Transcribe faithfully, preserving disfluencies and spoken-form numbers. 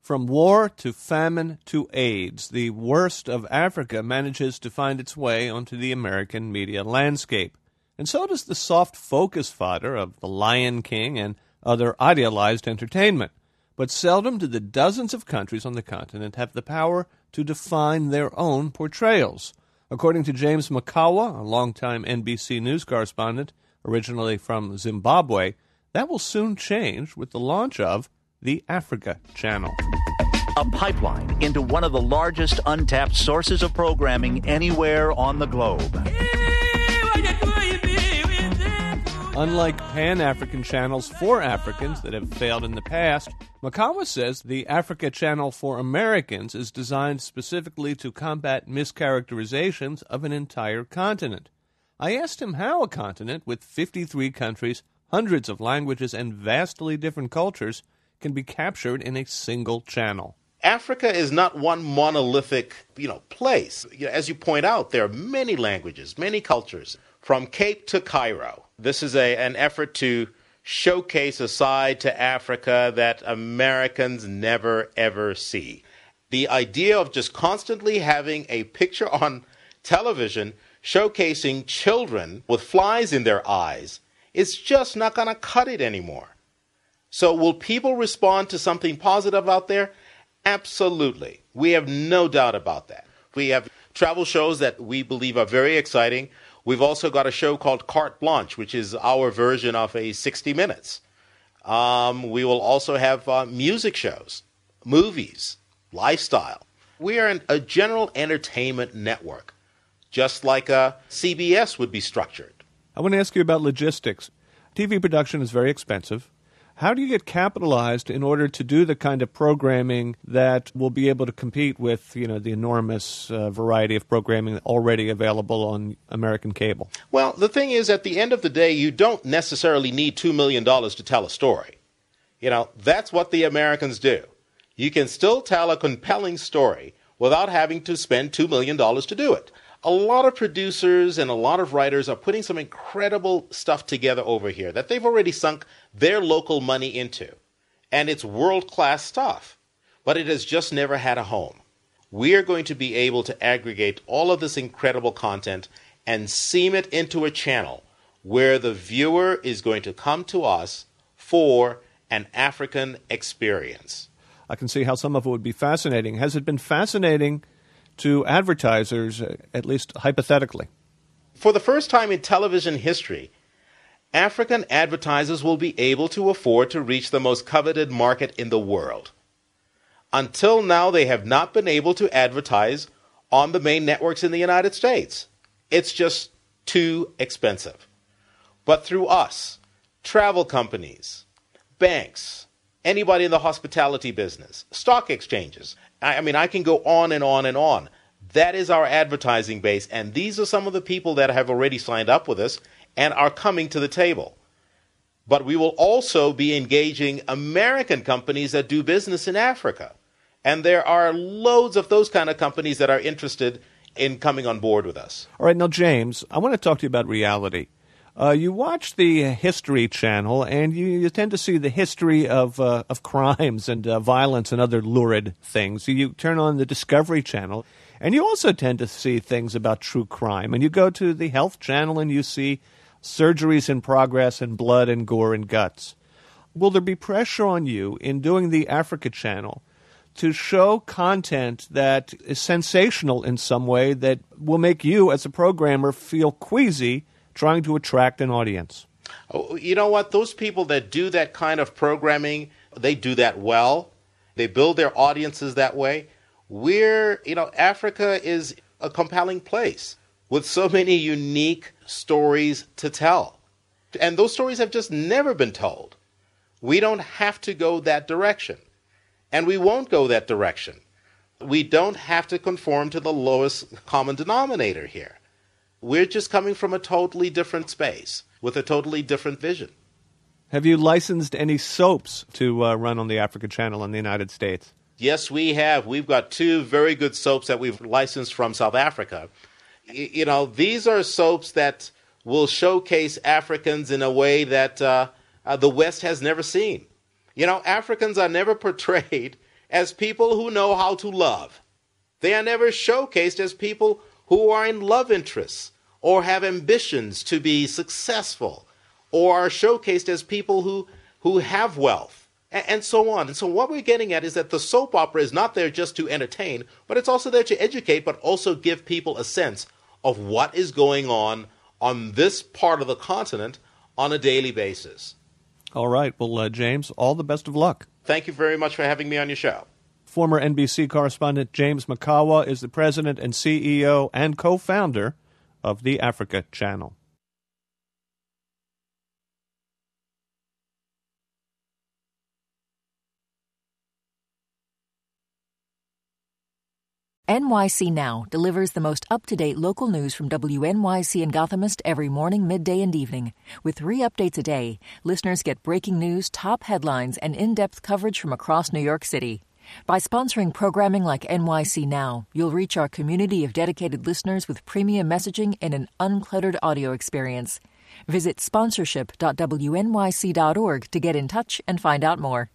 From war to famine to AIDS, the worst of Africa manages to find its way onto the American media landscape. And so does the soft focus fodder of The Lion King and other idealized entertainment. But seldom do the dozens of countries on the continent have the power to define their own portrayals. According to James Makawa, a longtime N B C News correspondent, originally from Zimbabwe, that will soon change with the launch of the Africa Channel. A pipeline into one of the largest untapped sources of programming anywhere on the globe. Unlike Pan-African channels for Africans that have failed in the past, Makawa says the Africa Channel for Americans is designed specifically to combat mischaracterizations of an entire continent. I asked him how a continent with fifty-three countries, hundreds of languages, and vastly different cultures can be captured in a single channel. Africa is not one monolithic, you know, place. You know, as you point out, there are many languages, many cultures, from Cape to Cairo. This is a, an effort to showcase a side to Africa that Americans never, ever see. The idea of just constantly having a picture on television showcasing children with flies in their eyes is just not going to cut it anymore. So will people respond to something positive out there? Absolutely. We have no doubt about that. We have travel shows that we believe are very exciting. We've also got a show called Carte Blanche, which is our version of a sixty minutes. Um, we will also have uh, music shows, movies, lifestyle. We are an, a general entertainment network, just like a C B S would be structured. I want to ask you about logistics. T V production is very expensive. How do you get capitalized in order to do the kind of programming that will be able to compete with, you know, the enormous uh, variety of programming already available on American cable? Well, the thing is, at the end of the day, you don't necessarily need two million dollars to tell a story. You know, that's what the Americans do. You can still tell a compelling story without having to spend two million dollars to do it. A lot of producers and a lot of writers are putting some incredible stuff together over here that they've already sunk their local money into. And it's world-class stuff. But it has just never had a home. We are going to be able to aggregate all of this incredible content and seam it into a channel where the viewer is going to come to us for an African experience. I can see how some of it would be fascinating. Has it been fascinating to advertisers, at least hypothetically? For the first time in television history, African advertisers will be able to afford to reach the most coveted market in the world. Until now, they have not been able to advertise on the main networks in the United States. It's just too expensive. But through us, travel companies, banks, anybody in the hospitality business, stock exchanges, I mean, I can go on and on and on. That is our advertising base, and these are some of the people that have already signed up with us and are coming to the table. But we will also be engaging American companies that do business in Africa. And there are loads of those kind of companies that are interested in coming on board with us. All right, now, James, I want to talk to you about reality. Uh, you watch the History Channel, and you, you tend to see the history of uh, of crimes and uh, violence and other lurid things. You turn on the Discovery Channel, and you also tend to see things about true crime. And you go to the Health Channel, and you see surgeries in progress and blood and gore and guts. Will there be pressure on you in doing the Africa Channel to show content that is sensational in some way that will make you, as a programmer, feel queasy trying to attract an audience? Oh, you know what? Those people that do that kind of programming, they do that well. They build their audiences that way. We're, you know, Africa is a compelling place with so many unique stories to tell. And those stories have just never been told. We don't have to go that direction. And we won't go that direction. We don't have to conform to the lowest common denominator here. We're just coming from a totally different space with a totally different vision. Have you licensed any soaps to uh, run on the Africa Channel in the United States? Yes, we have. We've got two very good soaps that we've licensed from South Africa. Y- you know, these are soaps that will showcase Africans in a way that uh, uh, the West has never seen. You know, Africans are never portrayed as people who know how to love. They are never showcased as people who are in love interests or have ambitions to be successful or are showcased as people who, who have wealth, and, and so on. And so what we're getting at is that the soap opera is not there just to entertain, but it's also there to educate, but also give people a sense of what is going on on this part of the continent on a daily basis. All right. Well, uh, James, all the best of luck. Thank you very much for having me on your show. Former N B C correspondent James Makawa is the president and C E O and co-founder of the Africa Channel. N Y C Now delivers the most up-to-date local news from W N Y C and Gothamist every morning, midday, and evening. With three updates a day, listeners get breaking news, top headlines, and in-depth coverage from across New York City. By sponsoring programming like N Y C Now, you'll reach our community of dedicated listeners with premium messaging and an uncluttered audio experience. Visit sponsorship dot W N Y C dot org to get in touch and find out more.